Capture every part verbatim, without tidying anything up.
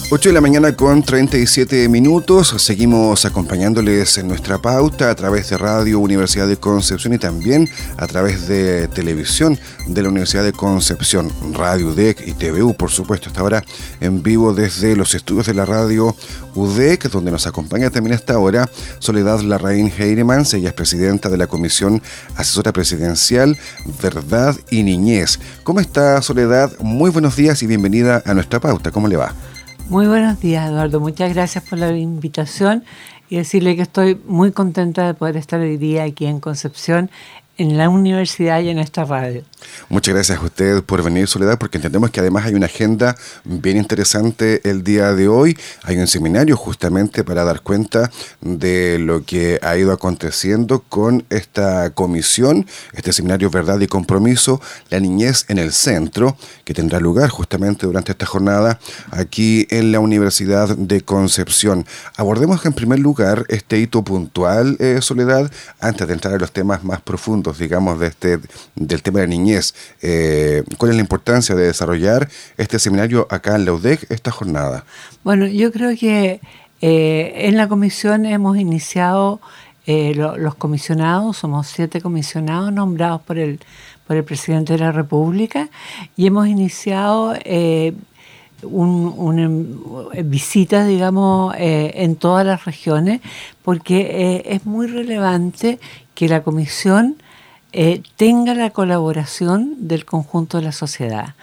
ocho de la mañana con treinta y siete minutos. Seguimos acompañándoles en nuestra pauta a través de Radio Universidad de Concepción y también a través de televisión de la Universidad de Concepción, Radio U D E C y T V U, por supuesto, hasta ahora en vivo desde los estudios de la Radio U D E C, donde nos acompaña también a esta hora Soledad Larraín Heinemans. Ella es presidenta de la Comisión Asesora Presidencial Verdad y Niñez. ¿Cómo está, Soledad? Muy buenos días y bienvenida a nuestra pauta. ¿Cómo le va? Muy buenos días, Eduardo. Muchas gracias por la invitación y decirle que estoy muy contenta de poder estar hoy día aquí en Concepción, en la universidad y en esta radio. Muchas gracias a usted por venir, Soledad, porque entendemos que además hay una agenda bien interesante el día de hoy. Hay un seminario justamente para dar cuenta de lo que ha ido aconteciendo con esta comisión, este seminario Verdad y Compromiso, la niñez en el centro, que tendrá lugar justamente durante esta jornada aquí en la Universidad de Concepción. Abordemos en primer lugar este hito puntual, eh, Soledad, antes de entrar a los temas más profundos, digamos, de este, del tema de la niñez. Eh, ¿Cuál es la importancia de desarrollar este seminario acá en la U D E C, esta jornada? Bueno, yo creo que eh, en la comisión hemos iniciado eh, lo, los comisionados, somos siete comisionados nombrados por el, por el presidente de la República, y hemos iniciado eh, un, un, visitas, digamos, eh, en todas las regiones, porque eh, es muy relevante que la comisión Eh, tenga la colaboración del conjunto de la sociedad.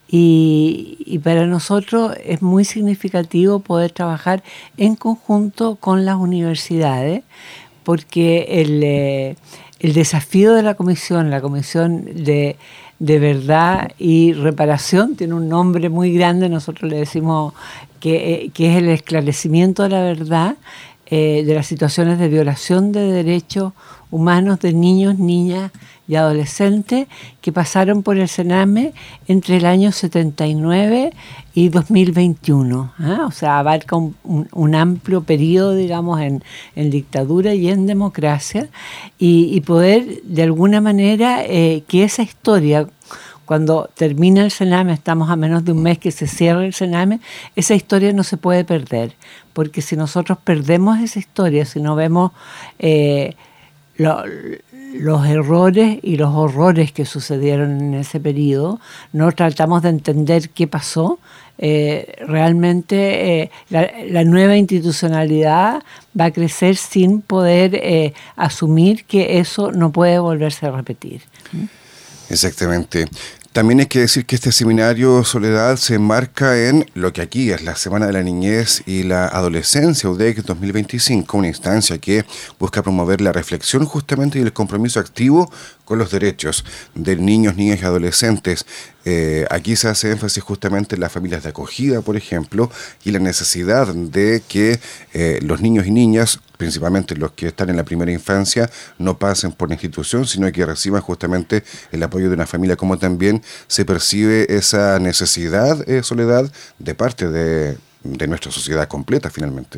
Y, y para nosotros es muy significativo poder trabajar en conjunto con las universidades, porque el, eh, el desafío de la comisión, la comisión de, de verdad y reparación, tiene un nombre muy grande, nosotros le decimos que, eh, que es el esclarecimiento de la verdad, eh, de las situaciones de violación de derechos humanos de niños, niñas y adolescentes que pasaron por el Sename entre el año setenta y nueve y dos mil veintiuno. ¿eh? O sea, abarca un, un, un amplio periodo, digamos, en, en dictadura y en democracia, y, y poder, de alguna manera, eh, que esa historia, cuando termina el Sename, estamos a menos de un mes que se cierra el Sename, esa historia no se puede perder, porque si nosotros perdemos esa historia, si no vemos eh, lo, los errores y los horrores que sucedieron en ese periodo, no tratamos de entender qué pasó, eh, realmente eh, la, la nueva institucionalidad va a crecer sin poder eh, asumir que eso no puede volverse a repetir. Exactamente. También hay que decir que este seminario, Soledad, se enmarca en lo que aquí es la Semana de la Niñez y la Adolescencia U D E C dos mil veinticinco, una instancia que busca promover la reflexión justamente y el compromiso activo con los derechos de niños, niñas y adolescentes. Eh, aquí se hace énfasis justamente en las familias de acogida, por ejemplo, y la necesidad de que eh, los niños y niñas, principalmente los que están en la primera infancia, no pasen por la institución, sino que reciban justamente el apoyo de una familia, como también se percibe esa necesidad, eh, Soledad, de parte de, de nuestra sociedad completa, finalmente.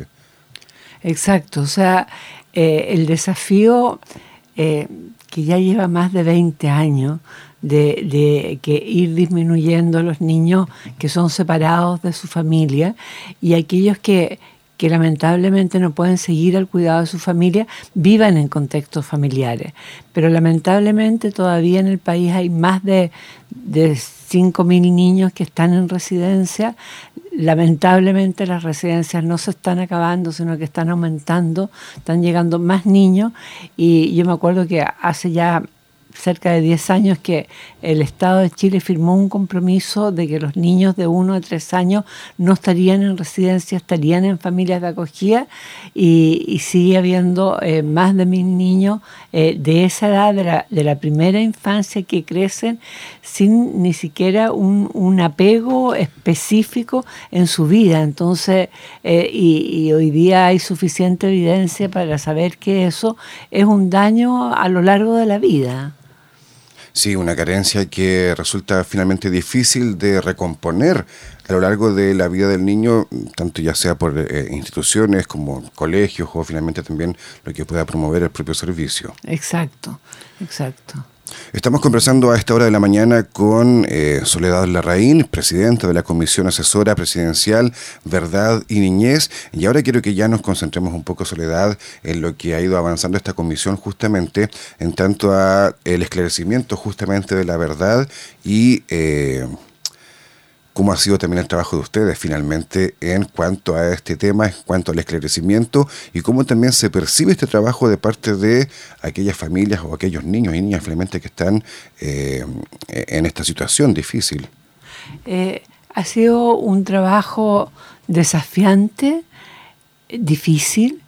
Exacto, o sea, eh, el desafío eh, que ya lleva más de veinte años, De, de que ir disminuyendo los niños que son separados de su familia, y aquellos que, que lamentablemente no pueden seguir al cuidado de su familia, vivan en contextos familiares. Pero lamentablemente todavía en el país hay más de, de cinco mil niños que están en residencia. Lamentablemente las residencias no se están acabando, sino que están aumentando, están llegando más niños, y yo me acuerdo que hace ya cerca de diez años que el Estado de Chile firmó un compromiso de que los niños de uno a tres años no estarían en residencia, estarían en familias de acogida, y, y sigue habiendo eh, más de mil niños eh, de esa edad, de la, de la primera infancia, que crecen sin ni siquiera un, un apego específico en su vida. Entonces, eh, y, y hoy día hay suficiente evidencia para saber que eso es un daño a lo largo de la vida. Sí, una carencia que resulta finalmente difícil de recomponer a lo largo de la vida del niño, tanto ya sea por eh, instituciones como colegios, o finalmente también lo que pueda promover el propio servicio. Exacto, exacto. Estamos conversando a esta hora de la mañana con eh, Soledad Larraín, presidenta de la Comisión Asesora Presidencial Verdad y Niñez. Y ahora quiero que ya nos concentremos un poco, Soledad, en lo que ha ido avanzando esta comisión justamente en tanto a el esclarecimiento justamente de la verdad y eh, cómo ha sido también el trabajo de ustedes finalmente en cuanto a este tema, en cuanto al esclarecimiento y cómo también se percibe este trabajo de parte de aquellas familias o aquellos niños y niñas finalmente que están eh, en esta situación difícil. Eh, ha sido un trabajo desafiante, difícil,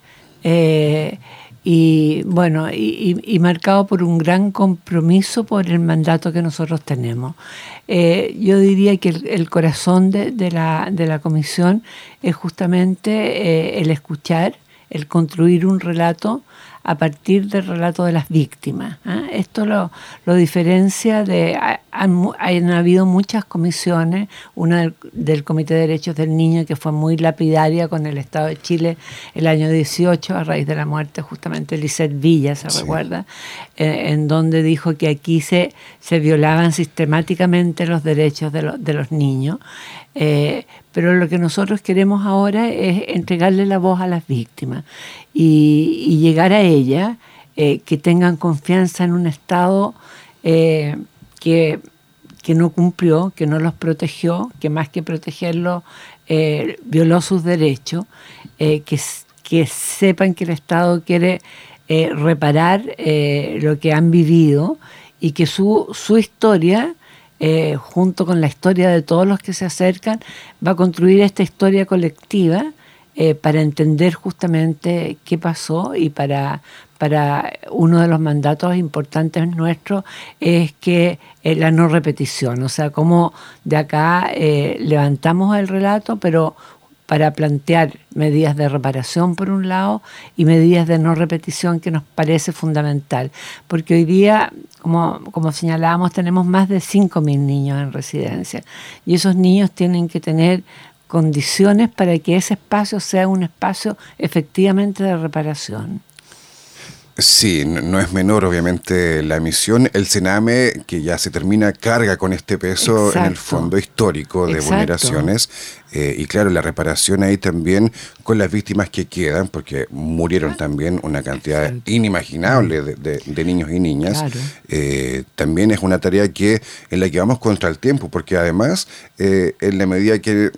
eh, y bueno, y, y, y marcado por un gran compromiso por el mandato que nosotros tenemos. Eh, yo diría que el, el corazón de, de, la, de la comisión es justamente eh, el escuchar, el construir un relato a partir del relato de las víctimas. ¿eh? Esto lo, lo diferencia de... Han, han habido muchas comisiones, una del, del Comité de Derechos del Niño que fue muy lapidaria con el Estado de Chile el año dieciocho a raíz de la muerte justamente de Lisette Villa, ¿se sí. recuerda? Eh, en donde dijo que aquí se, se violaban sistemáticamente los derechos de, lo, de los niños. Eh, pero lo que nosotros queremos ahora es entregarle la voz a las víctimas y, y llegar a ellas, eh, que tengan confianza en un Estado eh, que, que no cumplió, que no los protegió, que más que protegerlos eh, violó sus derechos, eh, que, que sepan que el Estado quiere eh, reparar eh, lo que han vivido y que su, su historia... Eh, junto con la historia de todos los que se acercan, va a construir esta historia colectiva eh, para entender justamente qué pasó y para, para uno de los mandatos importantes nuestros es que eh, la no repetición, o sea, cómo de acá eh, levantamos el relato, pero para plantear medidas de reparación por un lado y medidas de no repetición que nos parece fundamental. Porque hoy día, como, como señalábamos, tenemos más de cinco mil niños en residencia y esos niños tienen que tener condiciones para que ese espacio sea un espacio efectivamente de reparación. Sí, no es menor obviamente la misión. El Sename, que ya se termina, carga con este peso. Exacto. En el fondo histórico de Exacto. vulneraciones. Eh, y claro, la reparación ahí también con las víctimas que quedan, porque murieron también una cantidad Exacto. inimaginable de, de, de niños y niñas. Claro. Eh, también es una tarea que en la que vamos contra el tiempo, porque además, eh, en la medida que...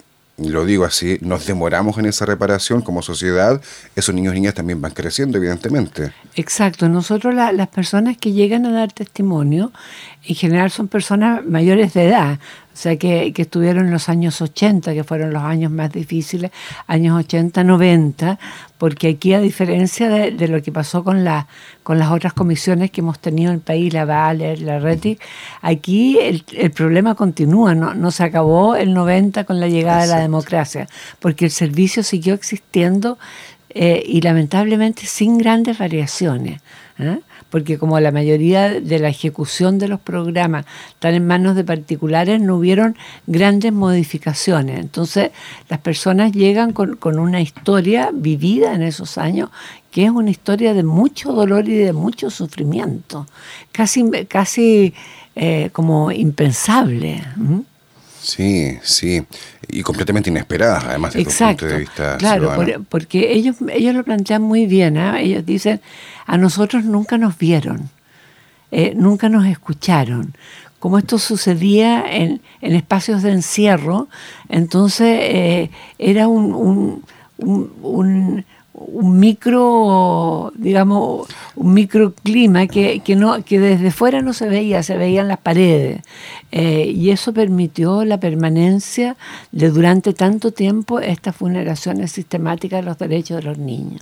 lo digo así, nos demoramos en esa reparación como sociedad, esos niños y niñas también van creciendo, evidentemente. Exacto. Nosotros la, las personas que llegan a dar testimonio, en general son personas mayores de edad, o sea, que, que estuvieron en los años ochenta, que fueron los años más difíciles, años ochenta, noventa, porque aquí, a diferencia de, de lo que pasó con, la, con las otras comisiones que hemos tenido en el país, la VALER, la RETIC, aquí el, el problema continúa, no, no se acabó el noventa con la llegada Exacto. de la democracia, porque el servicio siguió existiendo eh, y lamentablemente sin grandes variaciones, ¿eh? Porque como la mayoría de la ejecución de los programas están en manos de particulares, no hubieron grandes modificaciones. Entonces, las personas llegan con, con una historia vivida en esos años, que es una historia de mucho dolor y de mucho sufrimiento, casi, casi eh, como impensable. ¿Mm? Sí, sí, y completamente inesperadas, además, desde Exacto, un punto de vista claro, por, porque ellos, ellos lo plantean muy bien, ¿eh? Ellos dicen, a nosotros nunca nos vieron, eh, nunca nos escucharon. Como esto sucedía en, en espacios de encierro, entonces eh, era un, un, un, un un micro, digamos, un microclima que, que, no, que desde fuera no se veía, se veían las paredes. Eh, y eso permitió la permanencia de durante tanto tiempo estas vulneraciones sistemáticas de los derechos de los niños.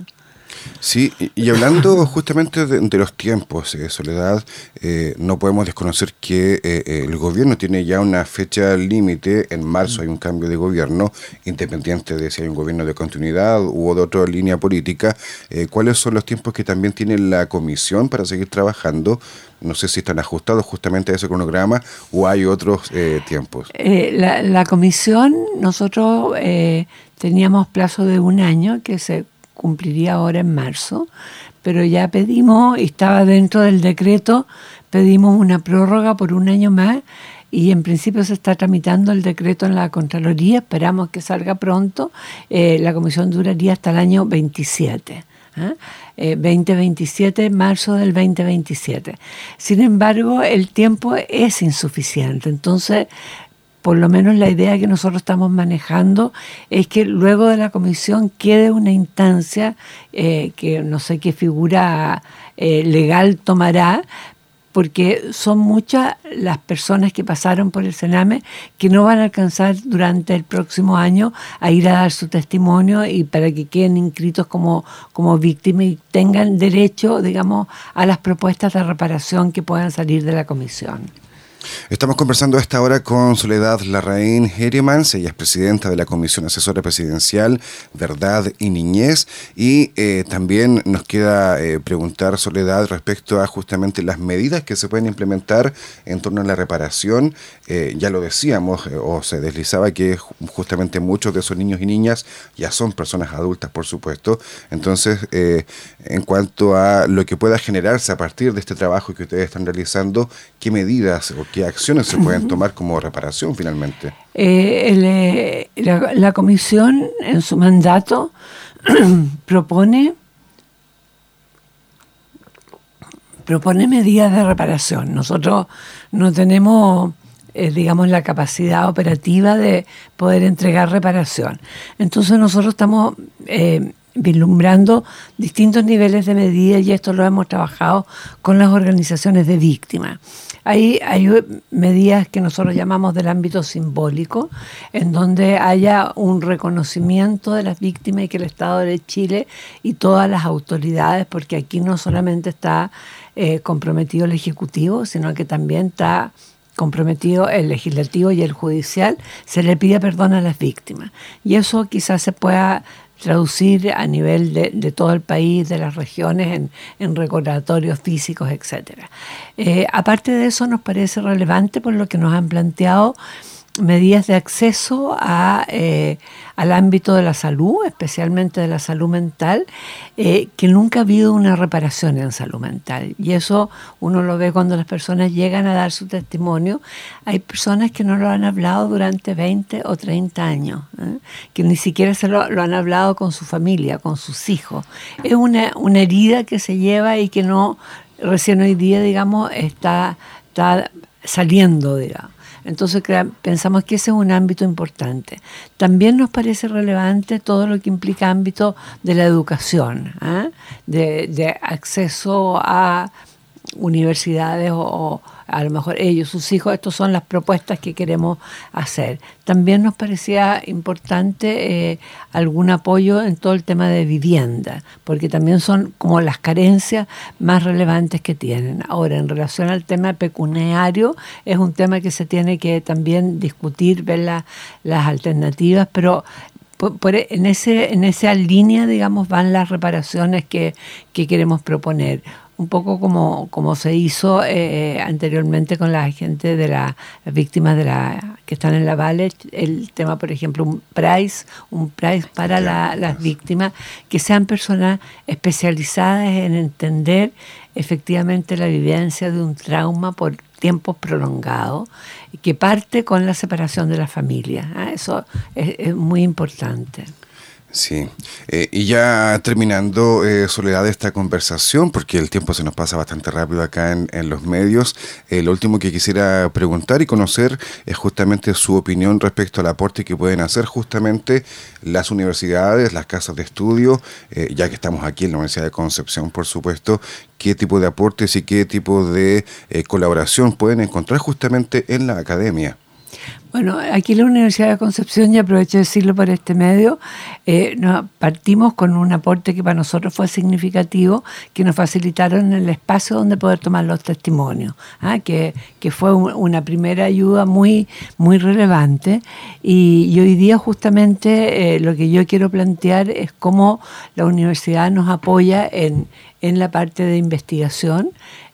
Sí, y hablando justamente de, de los tiempos, eh, Soledad, eh, no podemos desconocer que eh, el gobierno tiene ya una fecha límite. En marzo hay un cambio de gobierno, independiente de si hay un gobierno de continuidad u de otra línea política. Eh, ¿Cuáles son los tiempos que también tiene la comisión para seguir trabajando? No sé si están ajustados justamente a ese cronograma o hay otros eh, tiempos. Eh, la, la comisión, nosotros eh, teníamos plazo de un año que se cumpliría ahora en marzo, pero ya pedimos, y estaba dentro del decreto, pedimos una prórroga por un año más y en principio se está tramitando el decreto en la Contraloría, esperamos que salga pronto. Eh, la comisión duraría hasta el año veintisiete. ¿eh? Eh, veinte veintisiete, marzo del veinte veintisiete. Sin embargo, el tiempo es insuficiente, entonces por lo menos la idea que nosotros estamos manejando es que luego de la comisión quede una instancia eh, que no sé qué figura eh, legal tomará, porque son muchas las personas que pasaron por el Sename que no van a alcanzar durante el próximo año a ir a dar su testimonio y para que queden inscritos como, como víctimas y tengan derecho, digamos, a las propuestas de reparación que puedan salir de la comisión. Estamos conversando a esta hora con Soledad Larraín Heremans, ella es presidenta de la Comisión Asesora Presidencial Verdad y Niñez, y eh, también nos queda eh, preguntar, Soledad, respecto a justamente las medidas que se pueden implementar en torno a la reparación. Eh, ya lo decíamos, eh, o se deslizaba que justamente muchos de esos niños y niñas ya son personas adultas, por supuesto. Entonces, eh, en cuanto a lo que pueda generarse a partir de este trabajo que ustedes están realizando, ¿qué medidas o qué acciones se pueden tomar como reparación finalmente? Eh, el, eh, la, la comisión en su mandato propone propone medidas de reparación. Nosotros no tenemos, eh, digamos, la capacidad operativa de poder entregar reparación. Entonces nosotros estamos eh, vislumbrando distintos niveles de medidas y esto lo hemos trabajado con las organizaciones de víctimas. Hay, hay medidas que nosotros llamamos del ámbito simbólico, en donde haya un reconocimiento de las víctimas y que el Estado de Chile y todas las autoridades, porque aquí no solamente está eh, comprometido el Ejecutivo, sino que también está comprometido el Legislativo y el Judicial, se le pide perdón a las víctimas. Y eso quizás se pueda traducir a nivel de, de todo el país, de las regiones, en, en recordatorios físicos, etcétera. Eh, aparte de eso, nos parece relevante por lo que nos han planteado medidas de acceso a, eh, al ámbito de la salud, especialmente de la salud mental, eh, que nunca ha habido una reparación en salud mental. Y eso uno lo ve cuando las personas llegan a dar su testimonio. Hay personas que no lo han hablado durante veinte o treinta años, ¿eh? que ni siquiera se lo, lo han hablado con su familia, con sus hijos. Es una, una herida que se lleva y que no recién hoy día, digamos, está, está saliendo, digamos. Entonces pensamos que ese es un ámbito importante. También nos parece relevante todo lo que implica ámbito de la educación, ¿eh? de, de acceso a universidades o, o a lo mejor ellos, sus hijos. Estas son las propuestas que queremos hacer. También nos parecía importante eh, algún apoyo en todo el tema de vivienda, porque también son como las carencias más relevantes que tienen. Ahora, en relación al tema pecuniario, es un tema que se tiene que también discutir, ver la, las alternativas, pero por, por, en, ese, en esa línea, digamos, van las reparaciones que, que queremos proponer. Un poco como, como se hizo eh, anteriormente con la gente de la, las víctimas de la que están en la Vale, el tema, por ejemplo, un price, un price para la, las víctimas, que sean personas especializadas en entender efectivamente la vivencia de un trauma por tiempos prolongados, que parte con la separación de la familia. ¿eh? Eso es, es muy importante. Sí, eh, y ya terminando, eh, Soledad, esta conversación, porque el tiempo se nos pasa bastante rápido acá en, en los medios, eh, lo último que quisiera preguntar y conocer es justamente su opinión respecto al aporte que pueden hacer justamente las universidades, las casas de estudio, eh, ya que estamos aquí en la Universidad de Concepción, por supuesto, qué tipo de aportes y qué tipo de eh, colaboración pueden encontrar justamente en la academia. Bueno, aquí en la Universidad de Concepción, y aprovecho de decirlo por este medio, eh, nos partimos con un aporte que para nosotros fue significativo, que nos facilitaron el espacio donde poder tomar los testimonios, ¿ah? que, que fue un, una primera ayuda muy, muy relevante. Y, y hoy día justamente eh, lo que yo quiero plantear es cómo la universidad nos apoya en, en la parte de investigación,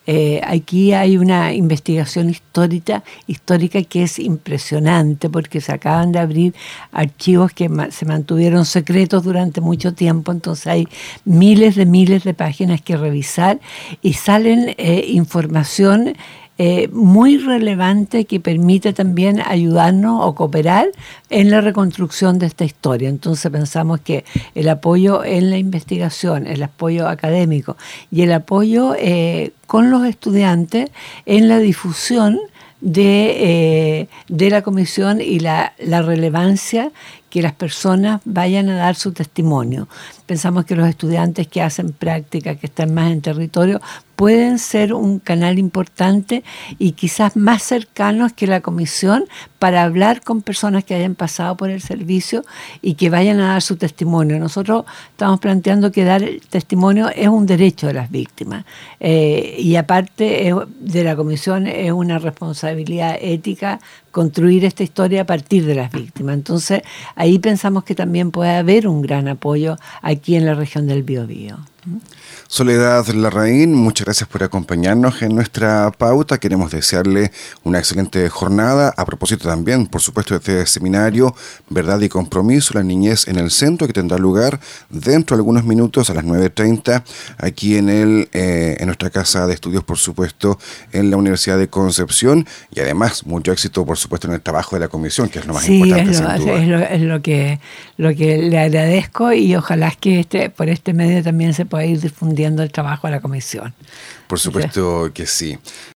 Eh, aquí hay una investigación histórica, histórica que es impresionante porque se acaban de abrir archivos que ma- se mantuvieron secretos durante mucho tiempo, entonces hay miles de miles de páginas que revisar y salen eh, información Eh, muy relevante que permite también ayudarnos o cooperar en la reconstrucción de esta historia. Entonces pensamos que el apoyo en la investigación, el apoyo académico y el apoyo eh, con los estudiantes en la difusión de, eh, de la comisión y la, la relevancia que las personas vayan a dar su testimonio. Pensamos que los estudiantes que hacen práctica, que están más en territorio, pueden ser un canal importante y quizás más cercanos que la comisión para hablar con personas que hayan pasado por el servicio y que vayan a dar su testimonio. Nosotros estamos planteando que dar el testimonio es un derecho de las víctimas eh, y aparte es, de la comisión es una responsabilidad ética construir esta historia a partir de las víctimas. Entonces, ahí pensamos que también puede haber un gran apoyo aquí en la región del Biobío. Soledad Larraín, muchas gracias por acompañarnos en nuestra pauta. Queremos desearle una excelente jornada. A propósito también, por supuesto, de este seminario Verdad y Compromiso, la niñez en el centro, que tendrá lugar dentro de algunos minutos a las nueve treinta aquí en, el, eh, en nuestra casa de estudios, por supuesto, en la Universidad de Concepción. Y además, mucho éxito, por supuesto, en el trabajo de la comisión, que es lo más sí, importante, es lo, sin duda. es, lo, es lo, que, lo que le agradezco y ojalá que este, por este medio también se pueda ir difundiendo el trabajo de la comisión. Por supuesto que sí.